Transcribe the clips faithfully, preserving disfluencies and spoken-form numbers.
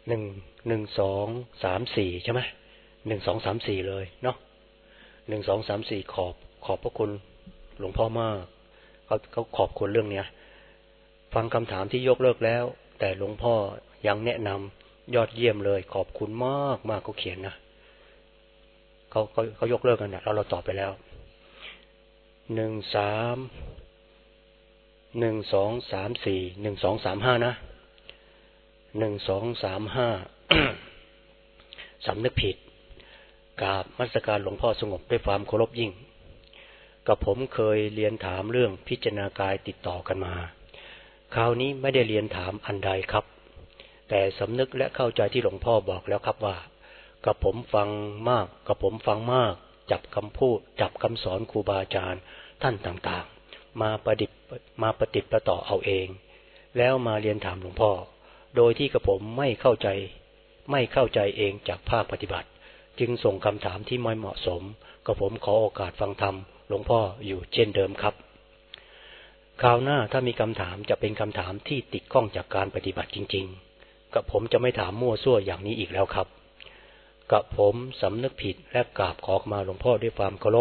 หนึ่งหนึ่งสองสามสี่ใช่ไหมหนึ่งสองสามสี่เลยเนาะหนึ่งสองสามสี่ขอบขอบพระคุณหลวงพ่อมากเขาเขาขอบคุณเรื่องเนี้ยฟังคำถามที่ยกเลิกแล้วแต่หลวงพ่อยังแนะนำยอดเยี่ยมเลยขอบคุณมากมากเขาเขียนนะเขาเขาเขายกเลิกกันนะเราเราตอบไปแล้วหนึ่งสามหนึ่งสองสามสี่หนึ่งสองสามห้านะหนึ่งสองสามห้าสำนึกผิดกราบนมัสการหลวงพ่อสงบด้วยความเคารพยิ่งกับผมเคยเรียนถามเรื่องพิจารณากายติดต่อกันมาคราวนี้ไม่ได้เรียนถามอันใดครับแต่สำนึกและเข้าใจที่หลวงพ่อบอกแล้วครับว่ากับผมฟังมากกับผมฟังมากจับคำพูดจับคำสอนครูบาอาจารย์ท่านต่างๆมาประดิษฐ์มาประติดประต่อเอาเองแล้วมาเรียนถามหลวงพ่อโดยที่กับผมไม่เข้าใจไม่เข้าใจเองจากภาคปฏิบัติจึงส่งคำถามที่ไม่เหมาะสมกับผมขอโอกาสฟังธรรมหลวงพ่ออยู่เช่นเดิมครับคราวหน้าถ้ามีคำถามจะเป็นคำถามที่ติดข้องจากการปฏิบัติจริงๆกับผมจะไม่ถามมั่วซั่วอย่างนี้อีกแล้วครับกับผมสำนึกผิดและกราบขอมาหลวงพ่อด้วยความเคารพ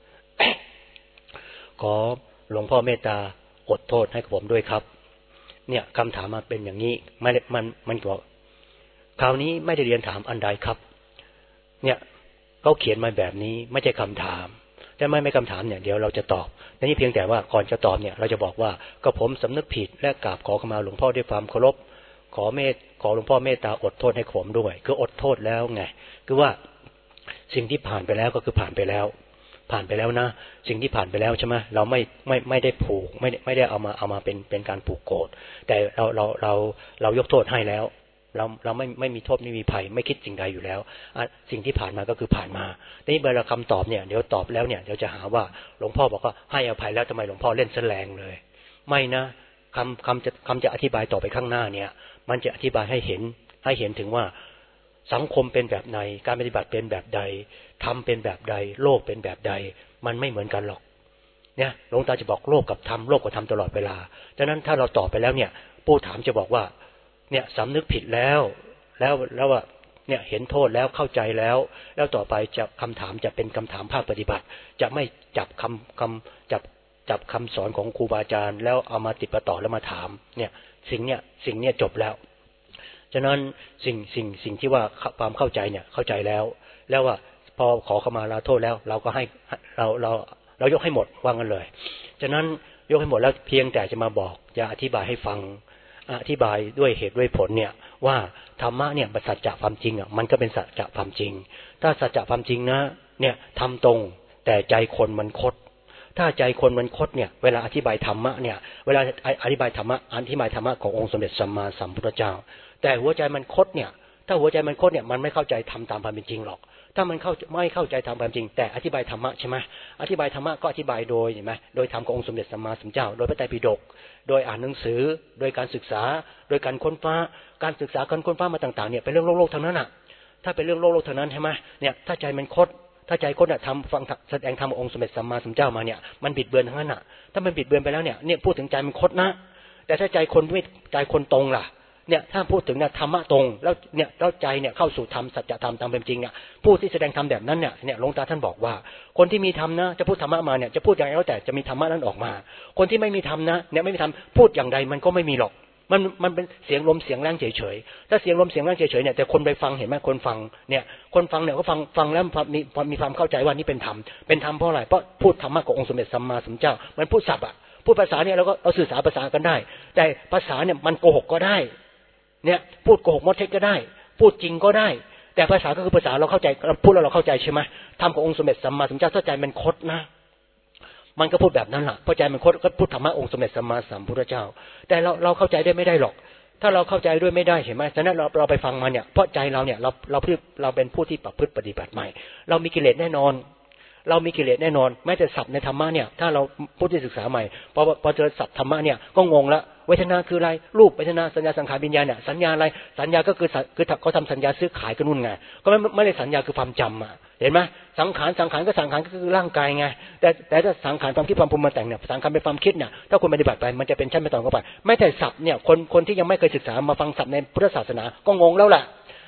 ขอหลวงพ่อเมตตาอดโทษให้กับผมด้วยครับเนี่ยคำถามมาเป็นอย่างนี้ไม่มันมันบอกคราวนี้ไม่ได้เรียนถามอันใดครับเนี่ยเขาเขียนมาแบบนี้ไม่ใช่คำถามแต่ไม่ไม่คำถามเนี่ยเดี๋ยวเราจะตอบแต่นี่เพียงแต่ว่าก่อนจะตอบเนี่ยเราจะบอกว่าก็ผมสำนึกผิดและกราบขอขมาหลวงพ่อด้วยความเคารพขอเมตขอหลวงพ่อเมตตาอดโทษให้ผมด้วยคืออดโทษแล้วไงคือว่าสิ่งที่ผ่านไปแล้วก็คือผ่านไปแล้วผ่านไปแล้วนะสิ่งที่ผ่านไปแล้วใช่ไหมเราไม่ไม่ไม่ได้ผูกไม่ไม่ได้เอามาเอามาเป็นเป็นการผูกโกรธแต่เราเราเราเรายกโทษให้แล้วเราเราไม่ไม่มีโทษไม่มีภัยไม่คิดสิ่งใดอยู่แล้วสิ่งที่ผ่านมาก็คือผ่านมาทีนี้เวลาคำตอบเนี่ยเดี๋ยวตอบแล้วเนี่ยเดี๋ยวจะหาว่าหลวงพ่อบอกว่าให้อภัยแล้วทำไมหลวงพ่อเล่นแสลงเลยไม่นะคำคำจะคำจะอธิบายต่อไปข้างหน้าเนี่ยมันจะอธิบายให้เห็นให้เห็นถึงว่าสังคมเป็นแบบไหนการปฏิบัติเป็นแบบใดธรรมเป็นแบบใดโลกเป็นแบบใดมันไม่เหมือนกันหรอกเนี่ยหลวงตาจะบอกโลกกับธรรมโลกกับธรรมตลอดเวลาฉะนั้นถ้าเราตอบไปแล้วเนี่ยผู้ถามจะบอกว่าเนี่ยสำนึกผิดแล้วแล้วแล้วว่าเนี่ยเห็นโทษแล้วเข้าใจแล้วแล้วต่อไปจะคำถามจะเป็นคำถามภาคปฏิบัติจะไม่จับคำคำจับจับคำสอนของครูบาอาจารย์แล้วเอามาติดประต่อแล้วมาถามเนี่ยสิ่งเนี่ยสิ่งเนี่ยจบแล้วฉะนั้นสิ่งสิ่งสิ่งที่ว่าความเข้าใจเนี่ยเข้าใจแล้วแล้วว่าพอขอขมาลาโทษแล้วเราก็ให้เราเราเรายกให้หมดว่างั้นเลยฉะนั้นยกให้หมดแล้วเพียงแต่จะมาบอกจะอธิบายให้ฟังอธิบายด้วยเหตุด้วยผลเนี่ยว่าธรรมะเนี่ยสัจจะความจริงอ่ะมันก็เป็นสัจจะความจริงถ้าสัจจะความจริงนะเนี่ยทำตรงแต่ใจคนมันคดถ้าใจคนมันคดเนี่ยเวลาอธิบายธรรมะเนี่ยเวลาอธิบายธรรมะอธิบายธรรมะขององค์สมเด็จสัมมาสัมพุทธเจ้าแต่หัวใจมันคดเนี่ยถ้าหัวใจมันคดเนี่ยมันไม่เข้าใจทำตามความเป็นจริงหรอกถ้ามันเข้าไม่เข้าใจทำความจริงแต่อธิบายธรรมะใช่ไหมอธิบายธรรมะก็อธิบายโดยเห็นไหมโดยธรรมขององค์สมเด็จสัมมาสัมพุทธเจ้าโดยพระไตรปิฎกโดยอ่านหนังสือโดยการศึกษาโดยการค้นฟ้าการศึกษาการค้นฟ้ามาต่างๆเนี่ยเป็นเรื่องโลกโลกทั้งนั้นอ่ะถ้าเป็นเรื่องโลกโลกทั้งนั้นใช่ไหมเนี่ยถ้าใจมันคดถ้าใจคดอ่ะทำฟังแสดงธรรมองค์สมเด็จสัมมาสัมพุทธเจ้ามาเนี่ยมันบิดเบือนทั้งนั้นอ่ะถ้ามันบิดเบือนไปแล้วเนี่ยเนี่ยพูดถึงใจมันคดนะแต่ถ้าใจคนไม่ใจคนตรงล่ะเนี่ยถ้าพูดถึงเนี่ยธรรมะตรงแล้วเนี่ยแล้วใจเนี่ยเข้าสู่ธรรมสัจธรรมตามเป็นจริงเนี่ยผู้ที่แสดงธรรมแบบนั้นเนี่ยเนี่ยหลวงตาท่านบอกว่าคนที่มีธรรมนะจะพูดธรรมะมาเนี่ยจะพูดอย่างไรแล้วแต่จะมีธรรมะนั้นออกมาคนที่ไม่มีธรรมนะเนี่ยไม่มีธรรมพูดอย่างใดมันก็ไม่มีหรอกมันมันเป็นเสียงลมเสียงแรงเฉยๆถ้าเสียงลมเสียงแรงเฉยๆเนี่ยแต่คนไปฟังเห็นไหมคนฟังเนี่ยคนฟังเนี่ยก็ฟังฟังแล้วมีมีความเข้าใจว่านี่เป็นธรรมเป็นธรรมเพราะอะไรเพราะพูดธรรมะขององค์สมเด็จสัมมาสัมพุทธเจ้ามันพูดศัพท์อ่ะพูดภาษาเนี่ยเราก็เราสื่อสารภาษากันได้แต่ภาษาเนี่ยมันโกหกก็ได้เนี่ยพูดโกหกมดเท็จก็ได้พูดจริงก็ได้แต่ภาษาก็คือภาษาเราเข้าใจพูดแล้วเราเข้าใจใช่ไหมธรรมขององค์สมเด็จสัมมาสัมพุทธเจ้าเข้าใจมันคดนะมันก็พูดแบบนั้นแหละเพราะใจมันคดก็พูดธรรมะองค์สมเด็จสัมมาสัมพุทธเจ้าแต่เราเราเข้าใจได้ไม่ได้หรอกถ้าเราเข้าใจด้วยไม่ได้เห็นไหมฉะนั้นเราเราไปฟังมาเนี่ยเพราะใจเราเนี่ยเราเราพูดเราเป็นผู้ที่ประพฤติปฏิบัติใหม่เรามีกิเลสแน่นอนเรามีกิเลสแน่นอนแม้แต่ศัพท์ในธรรมะเนี่ยถ้าเราผู้ที่ศึกษาใหม่พอพอเจอศัพท์ธรรมะเนี่ยก็งงละเวทนาคืออะไรรูปเวทนาสัญญาสังขารวิญญาณเนี่ยสัญญาอะไรสัญญาก็คือคือเขาทำสัญญาซื้อขายกันนู่นไงก็ไม่ไม่ได้สัญญาคือความจำอ่ะเห็นไหมสังขารสังขารก็สังขารก็คือร่างกายไงแต่แต่ถ้าสังขารความคิดความปรุงมาแต่งเนี่ยสังขารเป็นความคิดเนี่ยถ้าคุณปฏิบัติไปมันจะเป็นชั้นเป็นตอนเข้าไปไม่แต่ศัพท์เนี่ยคนคนที่ยังไม่เคยศึกษามาฟังศัพท์ในพุทธศาสนาก็งงแล้วแหละ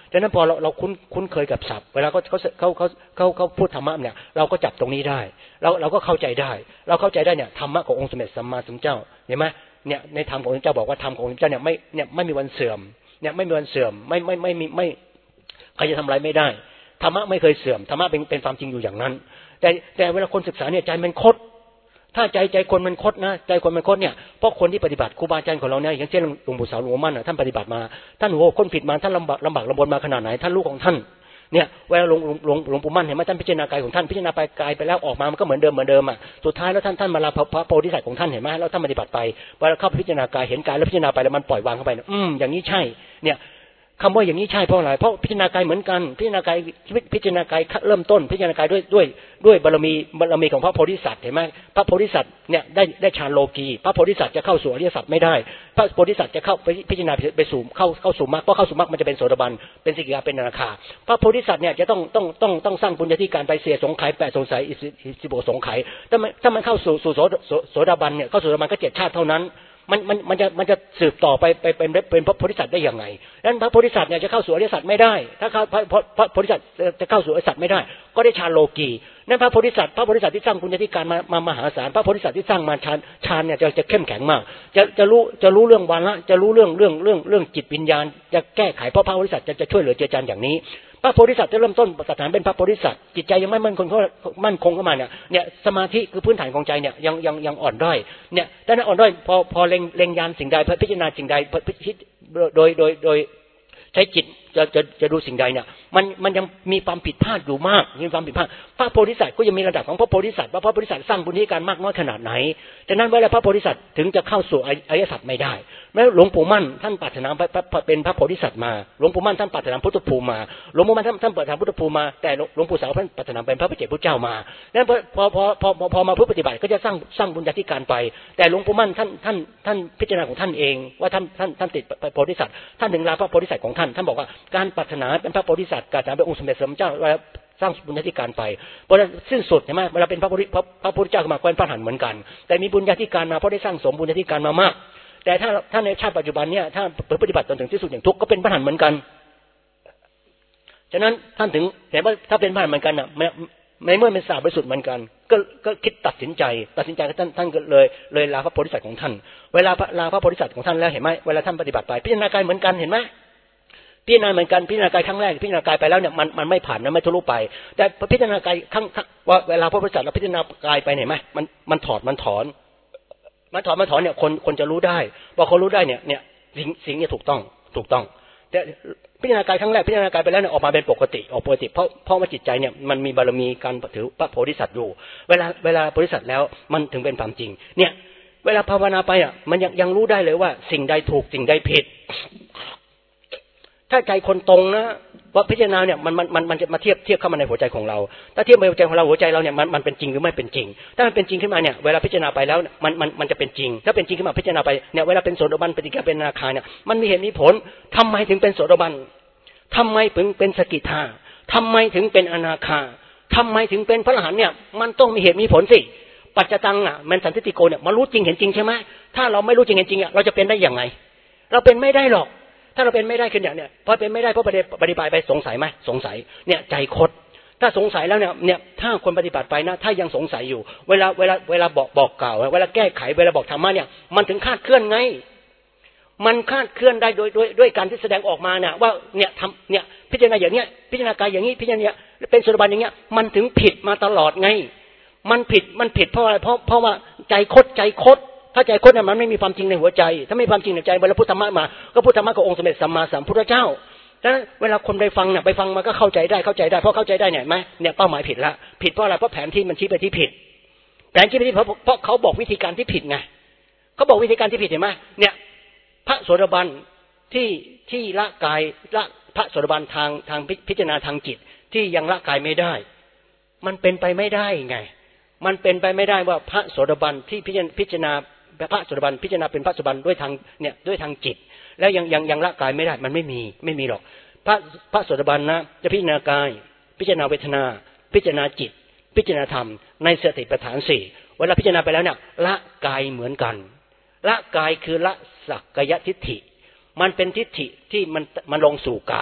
ดังนั้นพอเราเราคุ้นคุ้นเคยกับศัพท์เวลาเขาเขาเขาเขาเขาเขาพูดธรรมะเนี่ยเราก็จับตรงนี้ได้เราเราก็เข้าใจได้เราเข้าใจได้เนี่ยธรรมะขององค์สมเด็จสัมมาสัมพุทธเจ้าเห็นไหมเนี่ยในธรรมของพระเจ้าบอกว่าธรรมของพระเจ้าเนี่ยไม่เนี่ยไม่มีวันเสื่อมเนี่ยไม่มีวันเสื่อมไม่ไม่ไม่มีไม่ใครจะทำอะไรไม่ได้ธรรมะไม่เคยเสื่อมธรรมะเป็นเป็นความจริงอยู่อย่างนั้นแต่แต่เวลาคนศึกษาเนี่ยใจมันคดถ้าใจใจคนมันคดนะใจคนมันคดเนี่ยเพราะคนที่ปฏิบัติครูบาอาจารย์ของเราเนี่ยอย่างเช่นหลวงปู่สาวหลวงปู่มั่นน่ะท่านปฏิบัติมาท่านโหคนผิดมาท่านลำบากลำบากลำบนมาขนาดไหนท่านลูกของท่านเนี่ยเวลาหลวงหลวงหลวงปู่มั่นเห็นไหมท่านพิจารณากายของท่านพิจารณาไปกายไปแล้วออกมามันก็เหมือนเดิมเหมือนเดิมอ่ะสุดท้ายแล้วท่านท่านมาลาพระโพธิสัตว์ของท่านเห็นไหมแล้วท่านปฏิบัติไปเวลาเข้าพิจารณากายเห็นกายแล้วพิจารณาไปแล้วมันปล่อยวางเข้าไปอืมอย่างนี้ใช่เนี่ยคำว่าอย่างนี้ใช่เพราะอะไรเพราะพิจารณากายเหมือนกันพิจารณากายพิจารณากายเริ่มต้นพิจารณากายด้วยด้วยด้วยบารมีบารมีของพระโพธิสัตว์เห็นไหมพระโพธิสัตว์เนี่ยได้ได้ฌานโลกีพระโพธิสัตว์จะเข้าสู่อริยสัจไม่ได้พระโพธิสัตว์จะเข้าไปพิจารณาไปสู่เข้าเข้าสู่มรรคเพราะเข้าสู่มรรคมันจะเป็นโสดาบันเป็นสกิทาเป็นอนาคาพระโพธิสัตว์เนี่ยจะต้องต้องต้องต้องสร้างบุญญาธิการไปเสียสงไขยแปดสงสัยสิบหกสงไขยถ้ามันถ้ามันเข้าสู่สู่โสดาบันเนี่ยเข้าสู่โสดาบันก็เจ็ดชาติเท่านั้นมันมันมันจะมันจะสืบต่อไปไปเป็นเป็นพระโพธิสัตว์ได้ยังไงนั้นพระโพธิสัตว์เนี่ยจะเข้าสู่อริยสัจไม่ได้ถ้าเข้าพระพระโพธิสัตว์จะเข้าสู่อริยสัจไม่ได้ก็ได้ฌานโลกีนั้นพระโพธิสัตว์พระโพธิสัตว์ที่สร้างบุญญาธิการมามามหาศาลพระโพธิสัตว์ที่สร้างมาฌานฌานเนี่ยจะจะเข้มแข็งมากจะจะรู้จะรู้เรื่องวาระจะรู้เรื่องเรื่องเรื่องเรื่องจิตวิญญาณจะแก้ไขเพราะพระโพธิสัตว์จะจะช่วยเหลือเจือจานอย่างนี้พระโพธิสัตว์จะเริ่มต้นสถานเป็นพระโพธิสัตว์จิตใจยังไม่มั่นคงมั่นคงเข้ามาเนี่ยเนี่ยสมาธิคือพื้นฐานของใจเนี่ยยังยังยังอ่อนด้อยเนี่ยแต่นั้นอ่อนด้อยพอพอเล็งเล็งยานสิ่งใดพิจารณาสิ่งใดพิจโดยโดยโดยใช้จิตจะจะจะดูสิ่งใดเนี่ยมันมันยังมีความผิดพลาดอยู่มากมีความผิดพลาดพระโพธิสัตว์ก็ยังมีระดับของพระโพธิสัตว์ว่าพระโพธิสัตว์สร้างบุญญาธิการมากน้อยขนาดไหนฉะนั้นเวลาพระโพธิสัตว์ถึงจะเข้าสู่อริยสัจไม่ได้แม้หลวงปู่มั่นท่านปรารถนาเป็นพระโพธิสัตว์มาหลวงปู่มั่นท่านปรารถนาพุทธภูมิมาหลวงปู่มั่นท่านท่านปรารถนาพุทธภูมิมาแต่หลวงปู่สาวท่านปรารถนาเป็นพระปัจเจกพุทธเจ้ามานั้นพอพอพอพอมาเพื่อปฏิบัติก็จะสร้างสร้างบุญญาธิการไปแต่หลวงปู่มั่นท่านท่านท่านพิจารณาของท่านเองว่าท่านท่านท่านติดโพธิสัตว์ท่านถึงลาพระโพธิสัตว์ของท่านท่านบอกว่าการปรารถนาเป็นพระโพธิสัตว์การเป็นองค์สมเด็จพระสัมมาสัมพุทธเจ้าสร้างบุญญาธิการไปเพราะสิ้นสุดใช่ไหมเวลาเป็นพระโพธิพระพุทธเจ้ามาแคว้นพระหันเหมือนกันแต่มีบุญญาธิการมาเพราะได้สร้างสมบุญญาธิการมามากแต่ถ้าถ้าในชาติปัจจุบันเนี่ยถ้าปฏิบัติจนถึงที่สุดอย่างทุกข์ก็เป็นพระหันเหมือนกันฉะนั้นท่านถึงแต่ว่าถ้าเป็นพระหันเหมือนกันอ่ะในเมื่อเป็นสาวบริสุทธิ์เหมือนกันก็ก็คิดตัดสินใจตัดสินใจท่านท่านก็เลยเลยลาพระโพธิสัตว์ของท่านเวลาลาพระโพธิสัตว์ของท่านแล้วเห็นไหมเวลาท่านปฏิบัติไปพิจารณากายเหมือนกันเห็นไหมพิจารณาเหมือนกันพิจารณากายครั้งแรกพิจารณากายไปแล้วเนี่ยมันมันไม่ผ่านนะไม่ทะลุไปแต่พิจารณากายครั้งว่าเวลาพระโพธิสัตว์เราพิจารณากายไปเห็นไหมมันมันถอดมันถอนมันถอนมันถอนเนี่ยคนคนจะรู้ได้พอคนรู้ได้เนี่ยเนี่ยสิ่งสิ่งนี้ถูกต้องถูกต้องแต่พิจารณากายครั้งแรกพิจารณากายไปแล้วเนี่ยออกมาเป็นปกติออกปกติเพราะเพราะว่าจิตใจเนี่ยมันมีบารมีการถือพระโพธิสัตว์อยู่เวลาเวลาโพธิสัตว์แล้วมันถึงเป็นความจริงเนี่ยเวลาภาวนาไปอ่ะมันยังยังรู้ได้เลยว่าสิ่งใดถูกสิ่งใดผิดถ้าใจคนตรงนะว่าพิจารณาเนี่ยมันมันมันมันจะมาเทียบเทียบเข้ามาในหัวใจของเราถ้าเทียบในหัวใจของเราหัวใจเราเนี่ยมันมันเป็นจริงหรือไม่เป็นจริงถ้ามันเป็นจริงขึ้นมาเนี่ยเวลาพิจารณาไปแล้วมันมันมันจะเป็นจริงถ้าเป็นจริงขึ้นมาพิจารณาไปเนี่ยเวลาเป็นโสดาบันปฏิกิริยาเป็นอนาคาเนี่ยมันมีเหตุมีผลทำไมถึงเป็นโสดาบันทำไมถึงเป็นสกิทาทำไมถึงเป็นอนาคาทำไมถึงเป็นพระอรหันต์เนี่ยมันต้องมีเหตุมีผลสิปัจจตังอ่ะมันสันติโกเนี่ยมารู้จริงเห็นจริงใช่ไหมถ้าเราไม่รู้จริงเห็นจริงอ่ะเราจะเป็นได้อย่างไงเราเป็นไม่ได้หรอกถ้าเราเป็นไม่ได้ขึ้นอย่างเนี่ยพอเป็นไม่ได้เพราะปฏิบัติไปสงสัยไหมสงสัยเนี่ยใจคดถ้าสงสัยแล้วเนี่ยเนี่ยถ้าคนปฏิบัติไปนะถ้ายังสงสัยอยู่เวลาเวลาเวลาบอกบอกกล่าวเวลาแก้ไขเวลาบอกธรรมะเนี่ยมันถึงคาดเคลื่อนไงมันคาดเคลื่อนได้โดยด้วยด้วยการที่แสดงออกมาเนี่ยว่าเนี่ยทำเนี่ยพิจารณาอย่างเนี้ยพิจารณากายอย่างนี้พิจารณาเป็นโสดาบันอย่างเงี้ยมันถึงผิดมาตลอดไงมันผิดมันผิดเพราะอะไรเพราะเพราะว่าใจคดใจคดถ้าใจคดเนี่ยมันไม่มีความจริงในหัวใจถ้าไม่มีความจริงในใจเวลาพุทธธรรมะมาก็พุทธธรรมะขององค์สมเด็จสัมมาสัมพุทธเจ้าดังนั้นเวลาคนไปฟังเนี่ยไปฟังมาก็เข้าใจได้เข้าใจได้เพราะเข้าใจได้เนี่ยไหมเนี่ยเป้าหมายผิดละผิดเพราะอะไรเพราะแผนที่มันชี้ไปที่ผิดแผนที่ไปที่เพราะเพราะเขาบอกวิธีการที่ผิดไงเขาบอกวิธีการที่ผิดเห็นไหมเนี่ยพระโสดาบันที่ที่ละกายละพระโสดาบันทางทางพิจารณาทางจิตที่ยังละกายไม่ได้มันเป็นไปไม่ได้ไงมันเป็นไปไม่ได้ว่าพระโสดาบันที่พิจารณาพิจารณาพระโสดาบันพิจารณาเป็นพระโสดาบันด้วยทางเนี่ยด้วยทางจิตแล้วยังยังยังละกายไม่ได้มันไม่มีไม่มีหรอกพระพระโสดาบันนะจะพิจารณากายพิจารณาเวทนาพิจารณาจิตพิจารณาธรรมในสติปัฏฐานสี่เวลาพิจารณาไปแล้วเนี่ยละกายเหมือนกันละกายคือละสักกายทิฏฐิมันเป็นทิฏฐิที่มันมันลงสู่กาย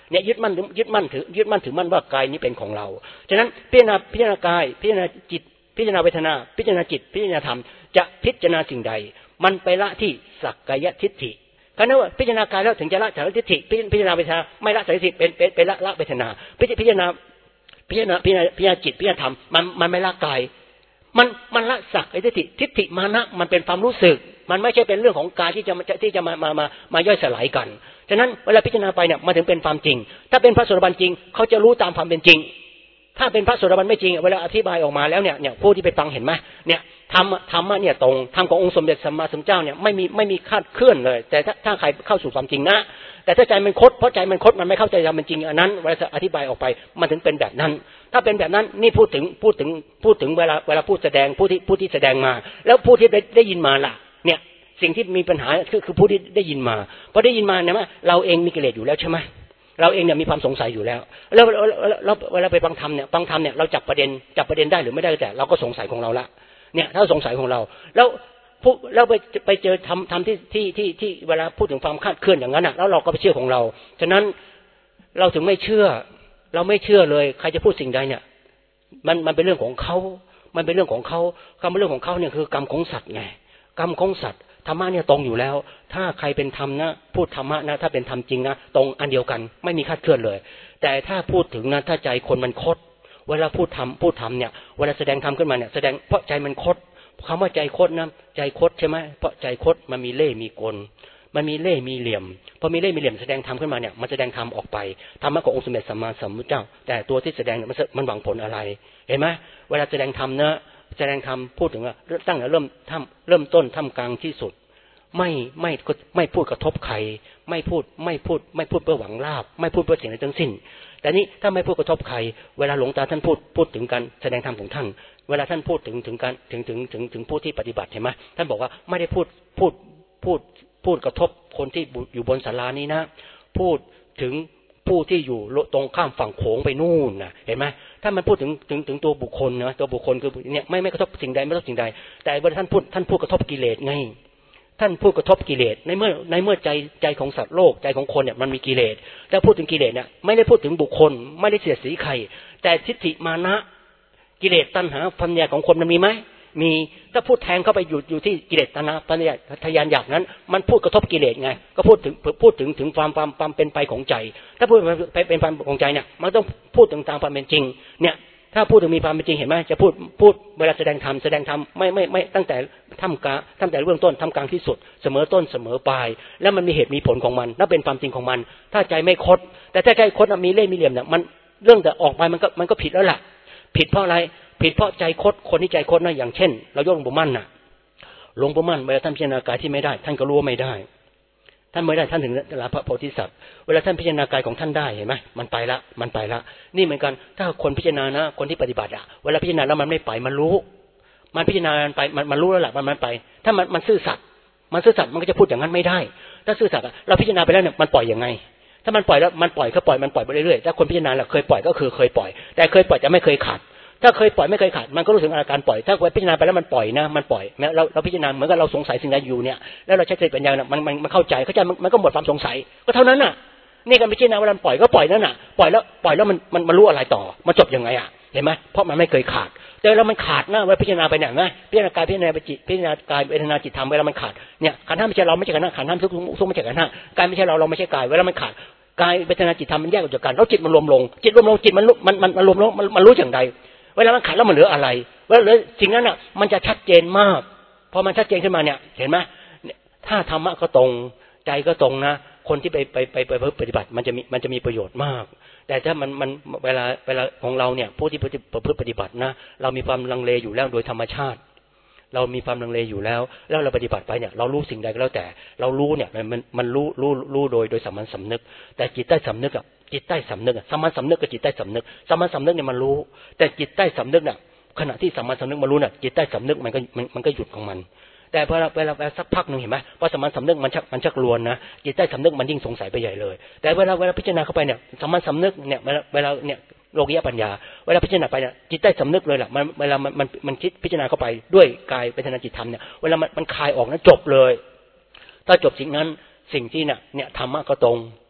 เนี่ยยึดมั่นยึดมั่นถือยึดมั่นถือมั่นว่ากายนี้เป็นของเราฉะนั้นพิจารณาพิจารณากายพิจารณาจิตพิจารณาเวทนาพิจารณาจิตพิจารณาธรรมจะพิจารณาสิ่งใดมันไปละที่สักกายทิฏฐิก็นั่นว่าพิจารณากายแล้วถึงจะละสักกายทิฏฐิพิจารณาเวทนาไม่ละสักกายทิฏฐิเป็นเป็นเป็นละละเวทนาพิจารณาพิจารณาพิจารณาพิจารณาจิตพิจารณาธรรมมันมันไม่ละกายมันมันละสักกายทิฏฐิทิฏฐิมานะมันเป็นความรู้สึกมันไม่ใช่เป็นเรื่องของกายที่จะที่จะมามามามาย่อยสลายกันฉะนั้นเวลาพิจารณาไปเนี่ยมันถึงเป็นความจริงถ้าเป็นพระโสดาบันจริงเขาจะรู้ตามความเป็นจริงถ้าเป็นพระโสดาบันไม่จริงเวลาอธิบายออกมาแล้วเนี่ยเนี่ยผู้ที่ไปฟังเห็นไหมเนี่ยธรรมธรรมะเนี่ยตรงธรรมขององค์สมเด็จสัมมาสัมพุทธเจ้าเนี่ยไม่มีไม่มีคาดเคลื่อนเลยแต่ถ้าถ้าใครเข้าสู่ความจริงนะแต่ถ้าใจมันคดเพราะใจมันคดมันไม่เข้าใจธรรมเป็นจริงอันนั้นเวลาอธิบายออกไปมันถึงเป็นแบบนั้นถ้าเป็นแบบนั้นนี่พูดถึงพูดถึงพูดถึงเวลาเวลาพูดแสดงผู้ที่ผู้ที่แสดงมาแล้วผู้ที่ได้ได้ยินมาล่ะเนี่ยสิ่งที่มีปัญหาคือคือผู้ที่ได้ยินมาพอได้ยินมาเนี่ยว่าเราเองมีกิเลสอยู่แล้วใช่ไหมเราเองเนี่ยมีความสงสัยอยู่แล้วแล้วแล้วเวลาไปฟังธรรมเนี่ยฟังธรรมเนี่ยเราจับประเด็นจับประเด็นได้หรือไม่ได้แต่เราก็สงสัยของเราละเนี่ยถ้าสงสัยของเราแล้วผู้แล้วไปไปเจอทำทำที่ที่ที่ที่เวลาพูดถึงความคาดเคลื่อนอย่างนั้นอ่ะแล้วเราก็ไปเชื่อของเราฉะนั้นเราถึงไม่เชื่อเราไม่เชื่อเลยใครจะพูดสิ่งใดเนี่ยมันมันเป็นเรื่องของเขามันเป็นเรื่องของเขากรรมเป็นเรื่องของเขาเนี่ยคือกรรมของสัตว์ไงกรรมของสัตว์ธรรมะเนี่ยตรงอยู่แล้วถ้าใครเป็นธรรมนะพูดธรรมะนะถ้าเป็นธรรมจริงนะตรงอันเดียวกันไม่มีคาดเคลื่อนเลยแต่ถ้าพูดถึงนะถ้าใจคนมันคดเวลาพูดธรรมพูดธรรมเนี่ยเวลาแสดงธรรมขึ้นมาเนี่ยแสดงเพราะใจมันคดคำว่าใจคดนะใจคดใช่ไหมเพราะใจคดมันมีเล่ห์มีกลมันมีเล่ห์มีเหลี่ยมพอมีเล่ห์มีเหลี่ยมแสดงธรรมขึ้นมาเนี่ยมันแสดงธรรมออกไปธรรมะขององค์สมเด็จสัมมาสัมพุทธเจ้าแต่ตัวที่แสดงมันมันหวังผลอะไรเห็นไหมเวลาแสดงธรรมนะแสดงธรรมพูดถึงว่าตั้งแต่เริ่มทำเริ่มต้นทำกลางที่สุดไม่ไม่ไม่พูดกระทบใครไม่พูดไม่พูดไม่พูดเพื่อหวังลาภไม่พูดเพื่อสิ่งใดทั้งสิ้นแต่นี้ถ้าไม่พูดกระทบใครเวลาหลวงตาท่านพูดพูดถึงการแสดงธรรมของท่านเวลาท่านพูดถึงถึงการถึงถึงถึงถึงผู้ที่ปฏิบัติเห็นไหมท่านบอกว่าไม่ได้พูดพูดพูดพูดกระทบคนที่อยู่บนศาลานี้นะพูดถึงผู้ที่อยู่ตรงข้ามฝั่งโขงไปนู่นนะเห็นไหมถ้ามันพูดถึงถึงถึงตัวบุคคลนะตัวบุคคลคือเนี่ยไม่ไม่กระทบสิ่งใดไม่กระทบสิ่งใดแต่เวลาท่านพูดท่านพูดกระทบกิเลสไงท่านพูดกระทบกิเลสในเมื่อในเมื่อใจใจของสัตว์โลกใจของคนเนี่ยมันมีกิเลสถ้าพูดถึงกิเลสเนี่ยไม่ได้พูดถึงบุคคลไม่ได้เสียดสีใครแต่ทิฏฐิมานะกิเลสตัณหาปัญญาของคนมันมีไหมมีถ้าพูดแทงเข้าไปอยู่อยู่ที่กิเลสตัณหาปัญญาทยานอยากนั้นมันพูดกระทบกิเลสไงก็พูดถึงพูดถึงถึงความความความเป็นไปของใจถ้าพูดไปเป็นความของใจเนี่ยมันต้องพูดถึงตามความเป็นจริงเนี่ยถ้าพูดถึงมีความเป็นจริงเห็นไหมจะพูดพูดเวลาแสดงธรรมแสดงธรรมไม่ไม่ไม่ตั้งแต่ทำกลางตั้งแต่เบื้องต้นทำกลางที่สุดเสมอต้นเสมอปลายแล้วมันมีเหตุมีผลของมันนั่นเป็นความจริงของมันถ้าใจไม่คดแต่ถ้าใจคดมีเล่ห์มีเหลี่ยมเนี่ยมันเรื่องแต่ออกไปมันก็มันก็ผิดแล้วล่ะผิดเพราะอะไรผิดเพราะใจคดคนที่ใจคดนะอย่างเช่นเรายกหลวงปู่มั่นน่ะหลวงปู่มั่นเวลาท่านพิจารณากายที่ไม่ได้ท่านก็รู้ว่าไม่ได้ท่านไม่ได้ท่านถึงลาภโพธิสัตว์เวลาท่านพิจารณากายของท่านได้เห็นไหมมันไปละมันไปละนี่เหมือนกันถ้าคนพิจารณานะคนที่ปฏิบัติอ่ะเวลาพิจารณาแล้วมันไม่ไปมันรู้มันพิจารณาไปมันมันรู้แล้วแหละมันมันไปถ้ามันมันซื่อสัตย์มันซื่อสัตย์มันก็จะพูดอย่างนั้นไม่ได้ถ้าซื่อสัตย์เราพิจารณาไปแล้วเนี่ยมันปล่อยยังไงถ้ามันปล่อยแล้วมันปล่อยก็ปล่อยมันปล่อยไปเรื่อยๆถ้าคนพิจารณาแล้วเคยปล่อยก็คือเคยปล่อยแต่เคยปล่อยจะไม่เคยขาดถ้าเคยปล่อยไม่เคยขาดมันก็รู้ถึงอาการปล่อยถ้าพิจารณาไปแล้วมันปล่อยนะมันปล่อยแม้เราเราพิจารณาเหมือนกับเราสงสัยสิ่งใดอยู่เนี่ยแล้วเราใช้สติปัญญาเนี่ยมันมันมันเข้าใจเข้าใจมันก็หมดความสงสัยก็เท่านั้นน่ะนี่การพิจารณาเวลาปล่อยก็ปล่อยนั่นน่ะปล่อยแล้วปล่อยแล้วมันมันมันรู้อะไรต่อมันจบยังไงอ่ะเห็นไหมเพราะมันไม่เคยขาดแต่แล้วมันขาดนะเวลาพิจารณาไปเนี่ยนะพิจารณากายพิจารณาจิตพิจารณากายเวทนาจิตธรรมเวลามันขาดเนี่ยขันธ์ห้าไม่ใช่เราไม่ใช่ขันธ์ห้าขันธ์ห้าทุกทุกไม่ใช่ขันธ์ห้ากายไม่ใช่เราเราไม่ใช่กายเวลามันขาดกายเวทนาจิตธรรมมันแยกออกจากกันแล้วจิตมันรวมลงจิตรวมลงจิตมันมันมันมันรวมลงมันมันรู้อย่างใดเวลามันขาดแล้วมันเหลืออะไรเวลาเหลือสิ่งนั้นน่ะมันจะชัดเจนมากพอมันชัดเจนขึ้นมาเนี่ยเห็นไหมถ้าธรรมะก็ตรงใจก็ตรงนะคนที่ไปไปไปไปปฏิบัติมันจะมีมันจะมีประโยชน์มากแต่ถ้ามันมันเวลาเวลาของเราเนี่ยผู้ที่ประพฤติปฏิบัตินะเรามีความลังเลอยู่แล้วโดยธรรมชาติเรามีความลังเลอยู่แล้วแล้วเราปฏิบัติไปเนี่ยเรารู้สิ่งใดก็แล้วแต่เรารู้เนี่ยมันมันรู้รู้รู้โดยโดยสามัญสำนึกแต่จิตใต้สำนึกอะจิตใต้สำนึกอะสามัญสำนึกกับจิตใต้สำนึกสามัญสำนึกเนี่ยมันรู้แต่จิตใต้สำนึกเนี่ยขณะที่สามัญสำนึกมารู้เนี่ยจิตใต้สำนึกมันก็มันมันก็หยุดของมันแต่พอเวลาเวลาสักพักนึงเห็นไหมว่าสามัญสำนึกมันชักมันชักลวนนะจิตใต้สำนึกมันยิ่งสงสัยไปใหญ่เลยแต่เวลาเวลาพิจารณาเข้าไปเนี่ยสามัญสำนึกเนี่ยเวลาเวลาเนี่ยโลกิยปัญญาเวลาพิจารณาไปเนี่ยจิตใต้สำนึกเลยแหละมันเวลามันมันมันคิดพิจารณาเข้าไปด้วยกายเวทนาจิตธรรมเนี่ยเวลามันมันคลายออกนะจบเลยถ้าจบสิ่งนั้นสิ่งที่เนี่ยเนี่ยธรรมะก็ตรง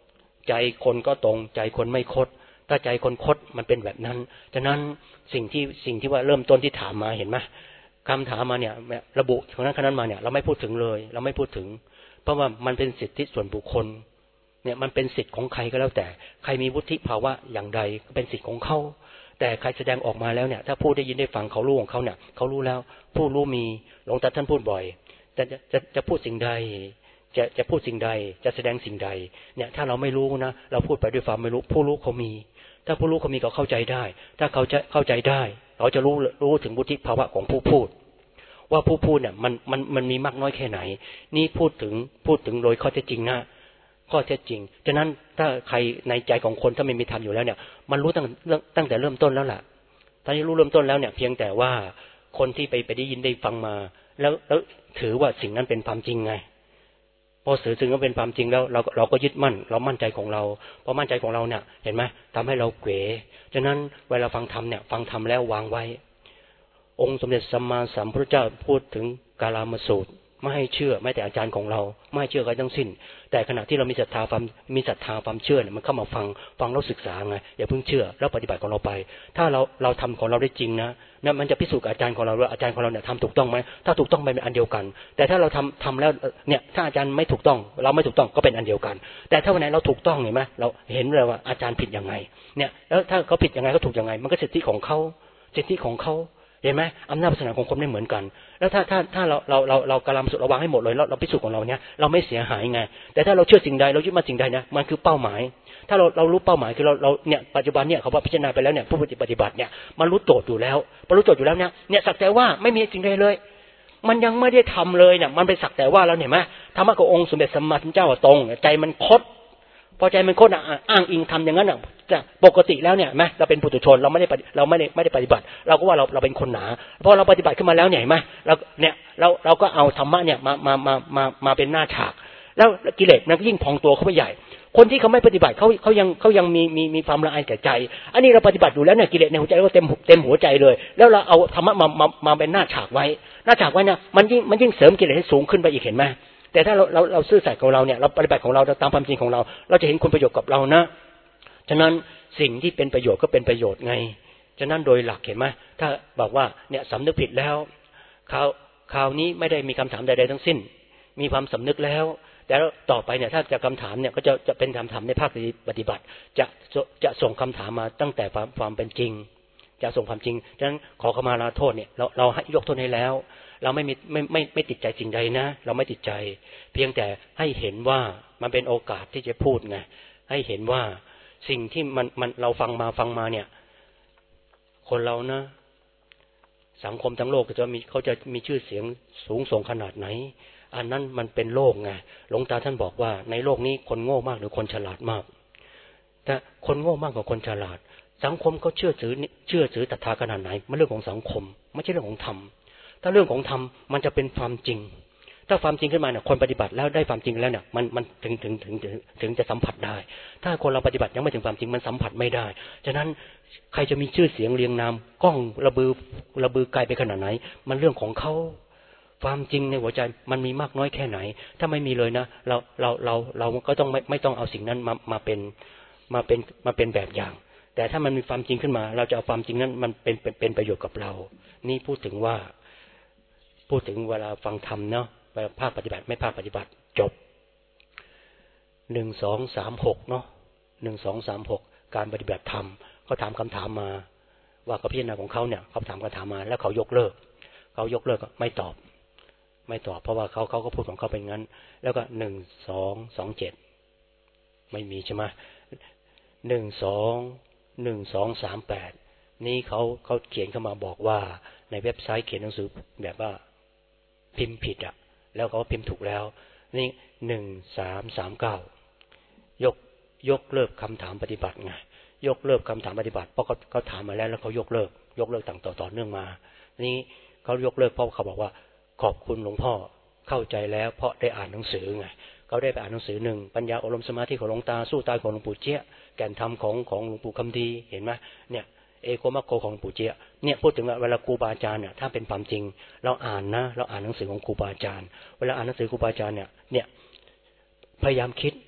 ใจคนก็ตรงใจคนไม่คดถ้าใจคนคดมันเป็นแบบนั้นฉะนั้นสิ่งที่สิ่งที่ว่าเริ่มต้นที่ถามมาเห็นไหมคำถามมาเนี่ยระบุของนั้นขนาดนั้นมาเนี่ยเราไม่พูดถึงเลยเราไม่พูดถึงเพราะว่ามันเป็นสิทธิส่วนบุคคลเนี่ยมันเป็นสิทธิ์ของใครก็แล้วแต่ใครมีวุฒิภาวะอย่างใดก็เป็นสิทธิ์ของเขาแต่ใครแสดงออกมาแล้วเนี่ยถ้าผู้ได้ยินได้ฟังเขารู้ของเขาเนี่ยเขารู้แล้วผู้รู้มีหลวงตาท่านพูดบ่อยแต่จะจะจะพูดสิ่งใดจะจะพูดสิ่งใดจะแสดงสิ่งใดเนี่ยถ้าเราไม่รู้นะเราพูดไปด้วยความไม่รู้ผู้รู้เขามีถ้าผู้รู้เขามีเขาเข้าใจได้ถ้าเขาจะเข้าใจได้เขาจะรู้รู้ถึงวุฒิภาวะของผู้พูดว่าผู้พูดเนี่ยมันมันมันมีมากน้อยแค่ไหนนี่พูดถึงพูดถึงโดยข้อเท็จจริงนะข้อเท็จจริงฉะนั้นถ้าใครในใจของคนถ้าไม่มีธรรมอยู่แล้วเนี่ยมันรู้ตั้งตั้งแต่เริ่มต้นแล้วล่ะตอนนี้รู้เริ่มต้นแล้วเนี่ยเพียงแต่ว่าคนที่ไปไปได้ยินได้ฟังมาแล้วแล้วถือว่าสิ่งนั้นเป็นความจริงไงพอสื่อถึงว่าเป็นความจริงแล้วเราเราก็ยึดมั่นเรามั่นใจของเราพอมั่นใจของเราเนี่ยเห็นไหมทำให้เราเขวฉะนั้นเวลาฟังธรรมเนี่ยฟังธรรมแล้ววางไว้องค์สมเด็จสัมมาสัมพุทธเจ้าพูดถึงกาลามสูตรไม่ให้เชื่อแม้แต่อาจารย์ของเราไม่ให้เชื่อใครทั้งสิ้นแต่ขณะที่เรามีศรัทธาความมีศรัทธาความเชื่อเนี่ยมันเข้ามาฟังฟังแล้วศึกษาไงอย่าเพิ่งเชื่อแล้วปฏิบัติของเราไปถ้าเราเราทำของเราได้จริงนะเนี่ยมันจะพิสูจน์กับอาจารย์ของเราว่าอาจารย์ของเราเนี่ยทำถูกต้องไหมถ้าถูกต้องเป็นอันเดียวกันแต่ถ้าเราทำทำแล้วเนี่ยถ้าอาจารย์ไม่ถูกต้องเราไม่ถูกต้องก็เป็นอันเดียวกันแต่ถ้าวันไหนเราถูกต้องเห็นไหมเราเห็นเลยว่าอาจารย์ผิดยังไงเนี่ยแล้วถ้าเขาผิดยังไงเขาถูกยังไงมันก็สิทธิของเขาสิทธิของเขาเห็นไหมอำนาจศาสนาของคนไม่เหมือนกันแล้วถ้าถ้าถ้าเราเราเราเรากำลังสุดระวังให้หมดเลยแล้วเราพิสูจน์ของเราเนี้ยเราไม่เสียหายไงแต่ถ้าเราเชื่อสิ่งใดเรายึดมั่นสิ่งใดนะมันคือเป้าหมายถ้าเราเรารู้เป้าหมายคือเราเราเนี่ยปัจจุบันเนี่ยเขาว่าพิจารณาไปแล้วเนี่ยผู้ปฏิบัติเนี่ยมันรู้โจทย์อยู่แล้วพอรู้โจทย์อยู่แล้วเนี่ยเนี่ยสักแต่ว่าไม่มีสิ่งใดเลยมันยังไม่ได้ทำเลยเนี่ยมันไปสักแต่ว่าแล้วเห็นไหมธรรมะขององค์สมเด็จสัมมาสัมพุทธเจ้าตรงใจมันคดพอใจมันคดอ้างอิงทำอย่างนั้นอ่ะจะปกติแล้วเนี่ยไหมเราเป็นปุถุชนเราไม่ได้เราไม่ได้ไม่ได้ปฏิบัติเราก็ว่าเราเราเป็นคนหนาพอเราปฏิบัติขึ้นมาแล้วเนี่ยไหมเราเนี่ยเราเราก็เอาธรรมะเนี่ยมามามามามาเป็นหน้าฉากแล้วกิเลสมันก็ยิ่งพองตัวเข้าไปใหญ่คนที่เขาไม่ปฏิบัติเขาเขายังเขายังมีมีมีความละอายแก่ใจอันนี้เราปฏิบัติอยู่แล้วเนี่ยกิเลสในหัวใจก็เต็มเต็มหัวใจเลยแล้วเราเอาธรรมะมามามาเป็นหน้าฉากไว้หน้าฉากไว้เนี่ยมันยิ่งมันยิ่งเสริมกิเลสให้สูงขึ้นไปอีกเห็นไหมแต่ถ้าเราเราเราซื่อสัตย์ของเราเนี่ยเราปฏิบัติของเราตามความจริงของเราเราจะเห็นคุณประโยชน์กับเรานะฉะนั้นสิ่งที่เป็นประโยชน์ก็เป็นประโยชน์ไงฉะนั้นโดยหลักเห็นไหมถ้าบอกว่าเนี่ยสำนึกผิดแล้วคราวคราวนี้ไม่ได้มีคำถามใดๆทั้งสิ้นมีความสำนึกแล้วแต่ต่อไปเนี่ยถ้าจะคำถามเนี่ยก็จะจะเป็นคำถามในภาคปฏิบัติจะจะส่งคำถามมาตั้งแต่ความความเป็นจริงจะส่งความจริงฉะนั้นขอขมาลาโทษเนี่ยเราเราให้ยกโทษให้แล้วเราไม่มีไม่ไม่ไม่ติดใจสิ่งใดนะเราไม่ติดใจเพียงแต่ให้เห็นว่ามันเป็นโอกาสที่จะพูดไงให้เห็นว่าสิ่งที่มันมันเราฟังมาฟังมาเนี่ยคนเรานะสังคมทั้งโลกจะมีเขาจะมีชื่อเสียงสูงส่งขนาดไหนอันนั้นมันเป็นโลกไงหลวงตาท่านบอกว่าในโลกนี้คนโง่มากหรือคนฉลาดมากแต่คนโง่มากกว่าคนฉลาดสังคมเขาเชื่อถือเชื่อถือศรัทธาขนาดไหนมันเรื่องของสังคมไม่ใช่เรื่องของธรรมถ้าเรื่องของธรรมมันจะเป็นความจริงถ้าความจริงขึ้นมาเนี่ยคนปฏิบัติแล้วได้ความจริงแล้วเนี่ยมันมันถึงถึงถึงถึงจะสัมผัสได้ถ้าคนเราปฏิบัติยังไม่ถึงความจริงมันสัมผัสไม่ได้ฉะนั้นใครจะมีชื่อเสียงเรียงนามกล้องระบือระบือไกลไปขนาดไหนมันเรื่องของเขาความจริงในหัวใจมันมีมากน้อยแค่ไหนถ้าไม่มีเลยนะเราเราเราเราก็ต้องไม่ไม่ต้องเอาสิ่งนั้นมามาเป็นมาเป็นมาเป็นแบบอย่างแต่ถ้ามันมีความจริงขึ้นมาเราจะเอาความจริงนั้นมันเป็นเป็นเป็นประโยชน์กับเรานี่พูดถึงว่าพูดถึงเวลาฟังธรรมเนาะเวลาภาคปฏิบัติไม่ภาคปฏิบัติจบหนึ่งสองสามหกเนาะหนึ่งสองสามหกการปฏิบัติธรรมเขาถามคำถามมาว่าเขาพิจารณาของเขาเนี่ยเขาถามคำถามมาแล้วเขายกเลิกเขายกเลิกไม่ตอบไม่ตอบเพราะว่าเขาเขาก็พูดของเขาเป็นงั้นแล้วก็หนึ่งสองสองเจ็ดไม่มีใช่ไหมหนึ่งสองหนึ่งสองสามแปดนี่เขาเขาเขียนเข้ามาบอกว่าในเว็บไซต์เขียนหนังสือแบบว่าพิมพ์ผิดอ่ะแล้วเขาพิมพ์ถูกแล้วนี่หนึ่งสามสามเก้ายกยกเลิกคำถามปฏิบัติไงยกเลิกคำถามปฏิบัติเพราะเขาเขาถามมาแล้วแล้วเขายกเลิกยกเลิกต่างต่อต่อเนื่องมานี่เขายกเลิกเพราะเขาบอกว่าขอบคุณหลวงพ่อเข้าใจแล้วเพราะได้อ่านหนังสือไงเขาได้ไปอ่านหนังสือหนึ่งปัญญาอบรมสมาธิของหลวงตาสู้ตายของหลวงปู่เจี๊ยแก่นธรรมของของหลวงปู่คำดีเห็นไหมเนี่ยเอโกมัคโคของหลวงปู่เจี๊ยเนี่ยพูดถึงเวลาครูบาอาจารย์เนี่ยถ้าเป็นความจริงเราอ่านนะเราอ่านหนังสือของครูบาอาจารย์เวลาอ่านหนังสือครูบาอาจารย์เนี่ยเนี่ยพยายามคิด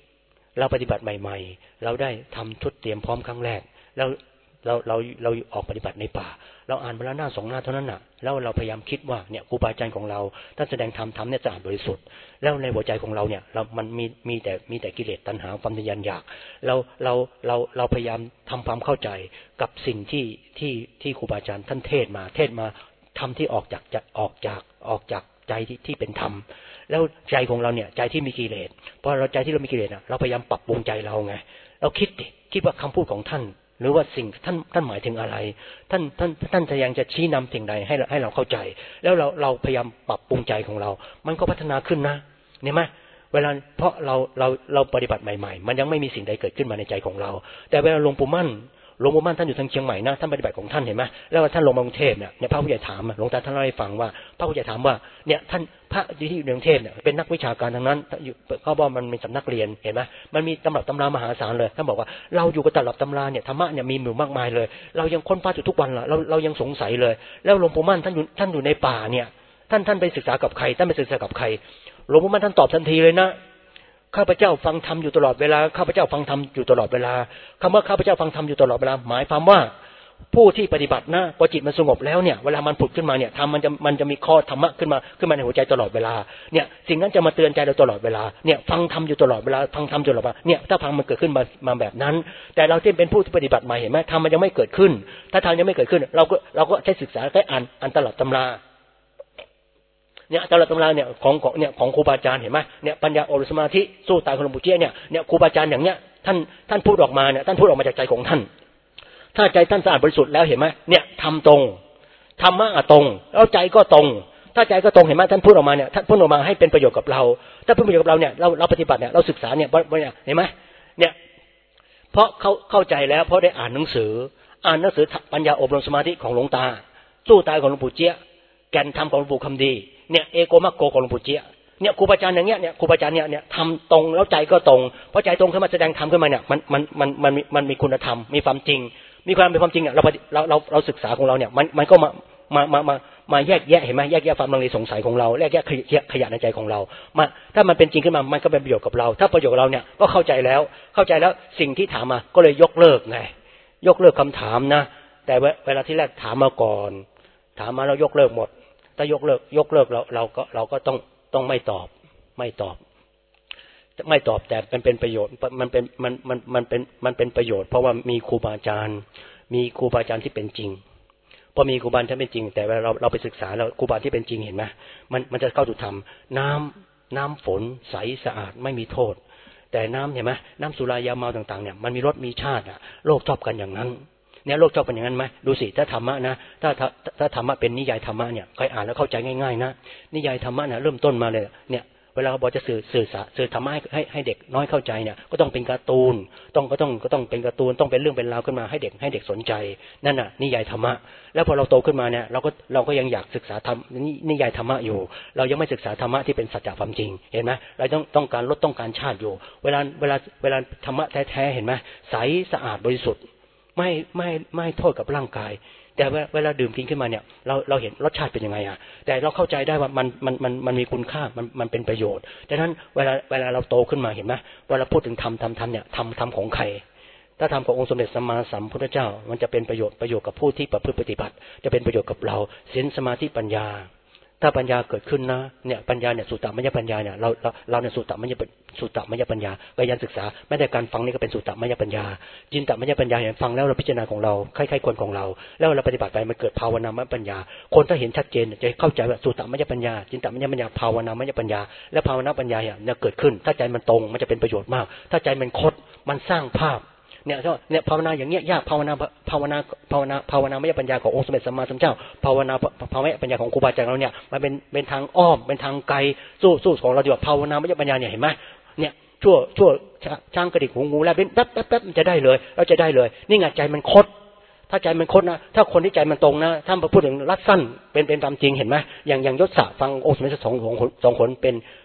เราปฏิบัติใหม่ๆเราได้ทำชุดเตรียมพร้อมครั้งแรกแล้วเราเราเราออกปฏิบัติในป่าเราอ่านมาแล้วหน้าสองหน้าเท่านั้นน่ะแล้วเราพยายามคิดว่าเนี่ยครูบาอาจารย์ของเราท่านแสดงธรรมธรรมเนี่ยสะอาดบริสุทธิ์แล้วในหัวใจของเราเนี่ยเรามันมีมีแต่มีแต่กิเลสตัณหาความทะยานอยากเราเราเราเราพยายามทำความเข้าใจกับสิ่งที่ที่ที่ครูบาอาจารย์ท่านเทศมาเทศมาทำที่ออกจากจะออกจากออกจากใจที่ที่เป็นธรรมแล้วใจของเราเนี่ยใจที่มีกิเลสพอเราใจที่เรามีกิเลสอ่ะเราพยายามปรับปรุงใจเราไงเราคิดดิคิดว่าคำพูดของท่านหรือว่าสิ่งท่านท่านหมายถึงอะไรท่านท่านท่านพยายามจะชี้นำสิ่งใดให้ให้เราเข้าใจแล้วเราเราพยายามปรับปรุงใจของเรามันก็พัฒนาขึ้นนะเห็นไหมเวลาเพราะเราเราเราปฏิบัติใหม่ๆมันยังไม่มีสิ่งใดเกิดขึ้นมาในใจของเราแต่เวลาหลวงปู่มั่นหลวงปู่มั่นท่านอยู่ทางเชียงใหม่นะท่านปฏิบัติของท่านเห็นไหมแล้วท่านลงมากรุงเทพเนี่ยพระผู้ใหญ่ถามหลวงตาท่านเล่าให้ฟังว่าพระผู้ใหญ่ถามว่าเนี่ยท่านพระที่อยู่กรุงเทพเนี่ยเป็นนักวิชาการทางนั้นเขาบอกมันเป็นสำนักเรียนเห็นไหมมันมีตำรับตำรามหาศาลเลยท่านบอกว่าเราอยู่กับตำรับตำราเนี่ยธรรมะเนี่ยมีอยู่มากมายเลยเรายังค้นคว้าอยู่ทุกวันละเราเรายังสงสัยเลยแล้วหลวงปู่มั่นท่านอยู่ท่านอยู่ในป่าเนี่ยท่านท่านไปศึกษากับใครท่านไปศึกษากับใครหลวงปู่มั่นท่านตอบทันทีเลยนะข้าพเจ้าฟังธรรมอยู่ตลอดเวลาข้าพเจ้าฟังธรรมอยู่ตลอดเวลาคำว่าข้าพเจ้าฟังธรรมอยู่ตลอดเวลาหมายความว่าผู้ที่ปฏิบัตินะพอจิตมันสงบแล้วเนี่ยเวลามันผุดขึ้นมาเนี่ยธรรมมันจะมันจะมีข้อธรรมะขึ้นมาขึ้นมาในหัวใจตลอดเวลาเนี่ยสิ่งนั้นจะมาเตือนใจเราตลอดเวลาเนี่ยฟังธรรมอยู่ตลอดเวลาฟังธรรมตลอดเวลาเนี่ยถ้าฟังมันเกิดขึ้นมามาแบบนั้นแต่เราที่เป็นผู้ที่ปฏิบัติใหม่เห็นไหมธรรมมันยังไม่เกิดขึ้นถ้าธรรมยังไม่เกิดขึ้นเราก็เราก็ใช้ศึกษาใช้อ่านอ่านตลอดตำราเนี่ยตำราตำราเนี่ยของของเนี่ยของครูบาอาจารย์เห็นไหมเนี่ยปัญญาอบรมสมาธิสู้ตายของหลวงปู่เจี๊ยเนี่ยเนี่ยครูบาอาจารย์อย่างเนี้ยท่านท่านพูดออกมาเนี่ยท่านพูดออกมาจากใจของท่านถ้าใจท่านสะอาดบริสุทธิ์แล้วเห็นไหมเนี่ยทำตรงธรรมะตรงแล้วใจก็ตรงถ้าใจก็ตรงเห็นไหมท่านพูดออกมาเนี่ยท่านพูดออกมาให้เป็นประโยชน์กับเราถ้าเป็นประโยชน์กับเราเนี่ยเราเราปฏิบัติเนี่ยเราศึกษาเนี่ยเห็นไหมเนี่ยเพราะเขาเข้าใจแล้วเพราะได้อ่านหนังสืออ่านหนังสือปัญญาอบรมสมาธิของหลวงตาสู้ตายของหลวงปู่เจี๊ยแก่นธรรมของหลวงปู่คำดีเนี่ยเอโกมักโกของหลวงปู่เจี๊ยเนี่ยครูบาอาจารย์อย่างเงี้ยเนี่ยครูบาอาจารย์เนี่ยเนี่ยทำตรงแล้วใจก็ตรงเพราะใจตรงขึ้นมาแสดงธรรมขึ้นมาเนี่ยมันมันมันมันมันมีคุณธรรมมีความจริงมีความเป็นความจริงอ่ะเราเราเราเราศึกษาของเราเนี่ยมันมันก็มามามามามาแยกแยะเห็นไหมแยกแยะความลังเลสงสัยของเราแยกแยะขยะในใจของเรามาถ้ามันเป็นจริงขึ้นมามันก็เป็นประโยชน์กับเราถ้าประโยชน์เราเนี่ยก็เข้าใจแล้วเข้าใจแล้วสิ่งที่ถามมาก็เลยยกเลิกไงยกเลิกคำถามนะแต่เวลาที่แรกถามมาก่อนถามมาแล้วยกเลิกหมดถ้ายกเลิกยกเลิกเราเราก็เราก็ต้องต้องไม่ตอบไม่ตอบไม่ตอบแต่เป็นเป็นประโยชน์มันเป็นมันมันมันเป็นมันเป็นประโยชน์เพราะว่ามีครูบาอาจารย์มีครูบาอาจารย์ที่เป็นจริงพอมีครูบาอาจารย์เป็นจริงแต่เวลาเราเราไปศึกษาแล้วครูบาที่เป็นจริงเห็นไหมมันมันจะเข้าสู่ธรรมน้ำน้ำฝนใสสะอาดไม่มีโทษแต่น้ำเห็นไหมน้ำสุรายาเมาต่างๆเนี่ยมันมีรสมีชาติอ่ะโลกชอบกันอย่างนั้นเนี่ยโลกชอบเป็นอย่างนั้นไหมดูสิถ้าธรรมะนะถ้าถ้าถ้าธรรมะเป็นนิยายธรรมะเนี่ยใครอ่านแล้วเข้าใจง่ายๆนะนิยายธรรมะเนี่ยเริ่มต้นมาเลยเนี่ยเวลาบอกจะสื่อสื่อสารสื่อธรรมะให้ให้ให้เด็กน้อยเข้าใจเนี่ยก็ต้องเป็นการ์ตูนต้องก็ต้องก็ต้องเป็นการ์ตูนต้องเป็นเรื่องเป็นราวขึ้นมาให้เด็กให้เด็กสนใจนั่นน่ะนิยายธรรมะแล้วพอเราโตขึ้นมาเนี่ยเราก็เราก็ยังอยากศึกษาธรรมนิยายธรรมะอยู่เรายังไม่ศึกษาธรรมะที่เป็นสัจจะความจริงเห็นไหมเราต้องต้องการลดต้องการชาติอยู่เวลาเวลาเวลาธรรมะแท้ๆเห็นไหมใสสะอาดบริสุทธิ์ไม่ไม่ไม่โทษกับร่างกายแต่เวลาดื่มกินขึ้นมาเนี่ยเราเราเห็นรสชาติเป็นยังไงอ่ะแต่เราเข้าใจได้ว่ามันมันมันมันมีคุณค่ามันมันเป็นประโยชน์ดังนั้นเวลาเวลาเราโตขึ้นมาเห็นไหมเวลาพูดถึงธรรมธรรมธรรมเนี่ยธรรมธรรมของใครถ้าธรรมขององค์สมเด็จสัมมาสัมพุทธเจ้ามันจะเป็นประโยชน์ประโยชน์กับผู้ที่ประพฤติปฏิบัติจะเป็นประโยชน์กับเราศีลสมาธิปัญญาถ้าปัญญาเกิดขึ้นนะเนี่ยปัญญาเนี่ยสุตตมัญญปัญญาเนี่ยเราเราเราเนี่ยสุตตมัญญสุตตมัญญปัญญาก็ยันศึกษาไม่ได้การฟังนี่ก็เป็นสุตตมัญญปัญญาจินตมัญญปัญญาเห็นฟังแล้วเราพิจารณาของเราใครๆควรของเราแล้วเราปฏิบัติไปมันเกิดภาวนามัญญปัญญาคนถ้าเห็นชัดเจนจะเข้าใจว่าสุตตมัญญปัญญาจินตมัญญปัญญาภาวนามัญญปัญญาและภาวนาปัญญาเนี่ยเกิดขึ้นถ้าใจมันตรงมันจะเป็นประโยชน์มากถ้าใจมันคดมันสร้างภาพเนี่ยเนี่ยภาวนาอย่างเงี้ยยากภาวนาภาวนาภาวนาภาวนาไม่ใช่ปัญญาขององค์สมเด็จสัมมาสัมพุทธเจ้าภาวนาภาวนาปัญญาของครูบาอาจารย์เราเนี่ยมันเป็นเป็นทางอ้อมเป็นทางไกลสู้สู้ของเราดีกว่าภาวนาไม่ใช่ปัญญาเนี่ยเห็นไหมเนี่ยชั่วชั่วช้างกระดิกหูงูแล้วเป็นแป๊บแป๊บแป๊บมันจะได้เลยเราจะได้เลยนี่ไงใจมันคดถ้าใจมันคดนะถ้าคนที่ใจมันตรงนะถ้าพูดถึงรัดสั้นเป็นเป็นตามจริงเห็นไหมอย่างอย่างยศฟังองค์สมเด็จสององค์สองคนเป็น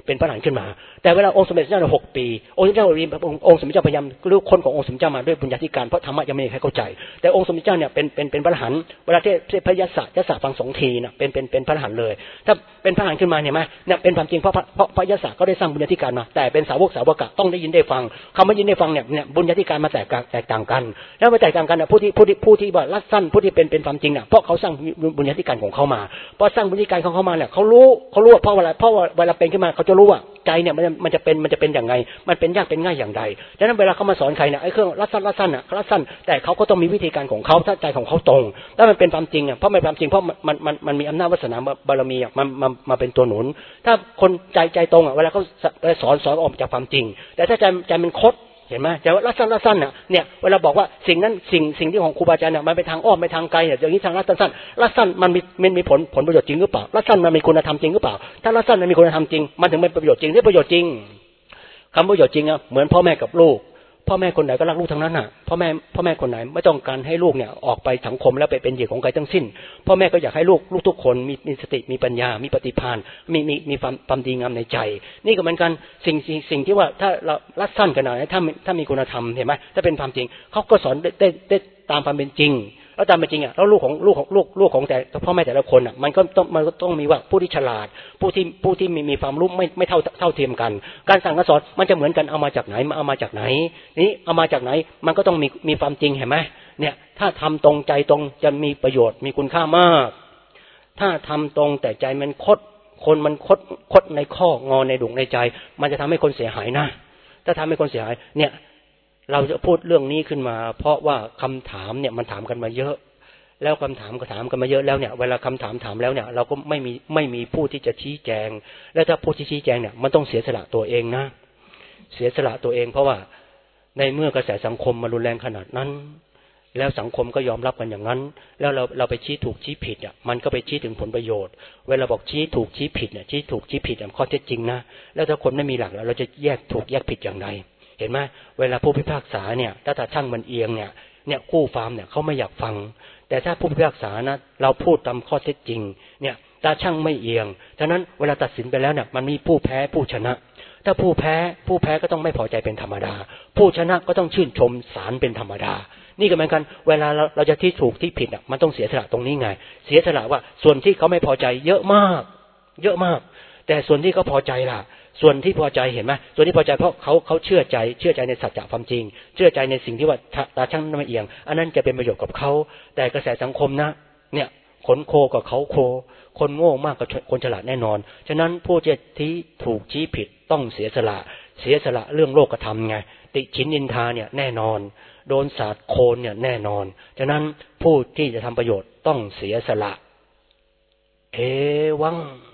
เป็นพระอรหันต์ขึ้นมาแต่เวลาองค์สมเด็จเจ้าหกปีองค์สมเด็จเจ้าองค์สมเด็จเจ้าพยายามรู้คนขององค์สมเด็จเจ้ามาด้วยบุญญาธิการเพราะธรรมะยังไม่มีใครเข้าใจแต่องค์สมเด็จเจ้าเนี่ยเป็นเป็นเป็นพระอรหันต์เวลาที่พระยศยศฟังสองทีนะเป็นเป็นเป็นพระอรหันต์เลยถ้าเป็นพระอรหันต์ขึ้นมาเนี่ยมั้ยเนี่ยเป็นความจริงเพราะเพราะพระยศก็ได้สร้างบุญญาธิการมาแต่เป็นสาวกสาวกะต้องได้ยินได้ฟังคำว่ายินได้ฟังเนี่ยเนี่ยบุญญาธิการมาแตกแตกต่างกันแล้วมาแตกต่างกันน่ะผู้ที่ผู้ที่ผู้ที่ว่าลัดสั้นผู้ที่เป็นเป็นความจริงน่ะเพราะเขาสร้างบุญญาธิการของเขามาพอสร้างบุญญาธิการของเขามาเนี่ยเขารู้เขารู้เพราะเวลาเพราะเวลาเป็นขึ้นมาเขาจะรู้ว่าใจเนี่ยมันมันจะเป็นมันจะเป็นอย่างไงมันเป็นยากเป็นง่ายอย่างใดดังนั้นเวลาเขามาสอนใครเนี่ยไอ้เครื่องลัดสั้นลัดสั้นน่ะลัดสั้นแต่เขาก็ต้องมีวิธีการของเขาถ้าใจของเขาตรงถ้ามันเป็นความจริงอ่ะเพราะมันความจริงเพราะมันมันมันมีอำนาจวาสนาบารมีอ่ะมันมามาเป็นตัวหนุนถ้าคนใจใจตรงอ่ะเวลาเขาสอนสอนออกจากความจริงแต่ถ้าใจใจมันคดเห็นไหมแต่ว่าลัดสั้นลัดสั้นน่ะเนี่ยเวลาบอกว่าสิ่งนั้นสิ่งสิ่งที่ของครูบาอาจารย์เนี่ยมันไปทางอ้อมไปทางไกลเนี่ยอย่างนี้ทางลัดสั้นลัดสั้นมันมีมันมีผลผลประโยชน์จริงหรือเปล่าลัดสั้นมันมีคุณธรรมจริงหรือเปล่าถ้าลัดสั้นมันมีคุณธรรมจริงมันถึงเป็นประโยชน์จริงที่ประโยชน์จริงคำประโยชน์จริงอ่ะเหมือนพ่อแม่กับลูกพ่อแม่คนไหนก็รักลูกทั้งนั้นน่ะพ่อแม่พ่อแม่คนไหนไม่ต้องการให้ลูกเนี่ยออกไปสังคมแล้วไปเป็นเหยื่อของใครทั้งสิ้นพ่อแม่ก็อยากให้ลูกลูกทุกคนมีมีสติมีปัญญามีปฏิภาณมีมีมีความความดีงามในใจนี่ก็เหมือนกันสิ่งสิ่งสิ่งที่ว่าถ้าเราลัดสั้นขนาดไหนถ้าถ้ามีคุณธรรมเห็นไหมถ้าเป็นความจริงเขาก็สอนได้ได้ได้ตามความเป็นจริงแล้วตามเป็นจริงอ่ะแล้วลูกของลูกของลูกลูกของแต่พ่อแม่แต่ละคนอ่ะมันก็ต้องมันก็ต้องมีว่าผู้ที่ฉลาดผู้ที่ผู้ที่มีมีความรู้ไม่ไม่เท่าเท่าเทียมกันการสั่งการสอนมันจะเหมือนกันเอามาจากไหนมาเอามาจากไหนนี่เอามาจากไหนมันก็ต้องมีมีความจริงเห็นไหมเนี่ยถ้าทำตรงใจตรงจะมีประโยชน์มีคุณค่ามากถ้าทำตรงแต่ใจมันคดคนมันคดคดในข้องอในดุงในใจมันจะทำให้คนเสียหายนะถ้าทำให้คนเสียหายเนี่ยเราจะพูดเรื่องนี้ขึ้นมาเพราะว่าคำถามเนี่ยมันถามกันมาเยอะแล้วคำถามก็ถามกันมาเยอะแล้วเนี่ยเวลาคำถามถามแล้วเนี่ยเราก็ไม่มีไม่มีผู้ที่จะชี้แจงแล้วถ้าผู้ที่ชี้แจงเนี่ยมันต้องเสียสละตัวเองนะเสียสละตัวเองเพราะว่าในเมื่อกระแสสังคมมันรุนแรงขนาดนั้นแล้วสังคมก็ยอมรับกันอย่างนั้นแล้วเราเราไปชี้ถูกชี้ผิดอ่ะมันก็ไปชี้ถึงผลประโยชน์เวลาบอกชี้ถูกชี้ผิดเนี่ยชี้ถูกชี้ผิดอ่ะข้อเท็จจริงนะแล้วถ้าคนไม่มีหลักแล้วเราจะแยกถูกแยกผิดอย่างไรเห็นไหมเวลาผู้พิพากษาเนี่ยถ้าถ้าช่างมันเอียงเนี่ยเนี่ยคู่ฟาร์มเนี่ยเขาไม่อยากฟังแต่ถ้าผู้พิพากษานะเราพูดตามข้อเท็จจริงเนี่ยตาช่างไม่เอียงฉะนั้นเวลาตัดสินไปแล้วเนี่ยมันมีผู้แพ้ผู้ชนะถ้าผู้แพ้ผู้แพ้ก็ต้องไม่พอใจเป็นธรรมดาผู้ชนะก็ต้องชื่นชมศาลเป็นธรรมดานี่ก็เหมือนกันเวลาเราเราจะที่ถูกที่ผิดอ่ะมันต้องเสียสละตรงนี้ไงเสียสละว่าส่วนที่เขาไม่พอใจเยอะมากเยอะมากแต่ส่วนที่เขาพอใจล่ะส่วนที่พอใจเห็นไหมส่วนที่พอใจเพราะเขาเขาเชื่อใจเชื่อใจในสัจจะความจริงเชื่อใจในสิ่งที่ว่าตาช่างไม่เอียงอันนั้นจะเป็นประโยชน์กับเขาแต่กระแสสังคมนะเนี่ยขนโคกับเขาโคคนโง่มากกว่าคนฉลาดแน่นอนฉะนั้นผู้ที่ที่ถูกชี้ผิดต้องเสียสละเสียสละเรื่องโลกธรรมไงติฉินนินทาเนี่ยแน่นอนโดนสาดโคนเนี่ยแน่นอนฉะนั้นผู้ที่จะทำประโยชน์ต้องเสียสละเอวัง